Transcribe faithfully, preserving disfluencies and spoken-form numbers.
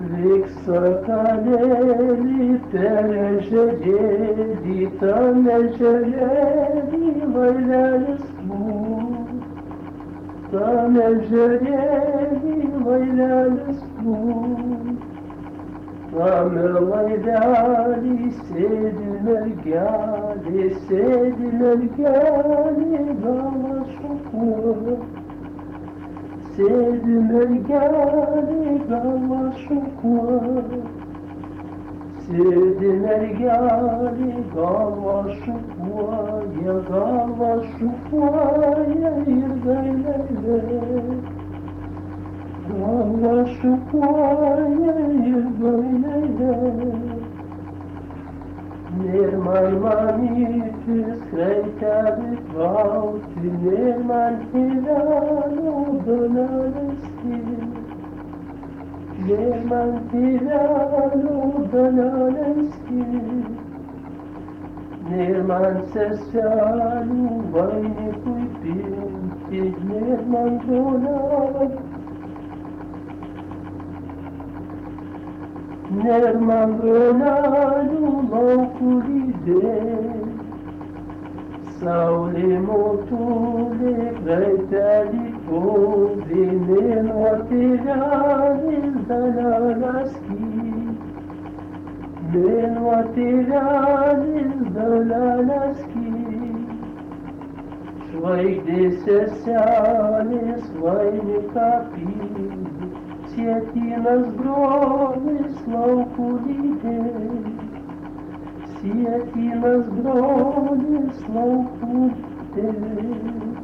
Lyg sakalėlį per ežerėlį, tam ežerėlį laivelis plūs. Tam ežerėlį laivelis plūs. Tame laivelį sėdi mergelė, sėdi mergelė, galva šukuoja. Sėdi mergelė, galva šukuoja. Sėdi mergelė, galva šukuoja, galva šukuoja ir gailelė. Galva šukuoja ir gailelė. Nėr man mamytis kraitelį krauti, nėr man tėvelio duonelės skirti. Nėr man tėvelio duonelės skirti. Nėr man seselių vainikui pinti, nėr man duonelės. Nėr man brolelių laukų lydėt, saulė motulė kraitelį kodė, mėnuo tėvelis dalelės kyt. Mėnuo tėvelis dalelės kyt. Žvaigždės seselės vainiką pildė. Sietinas brolis laukų lydėt, sietinas brolis laukų lydėt.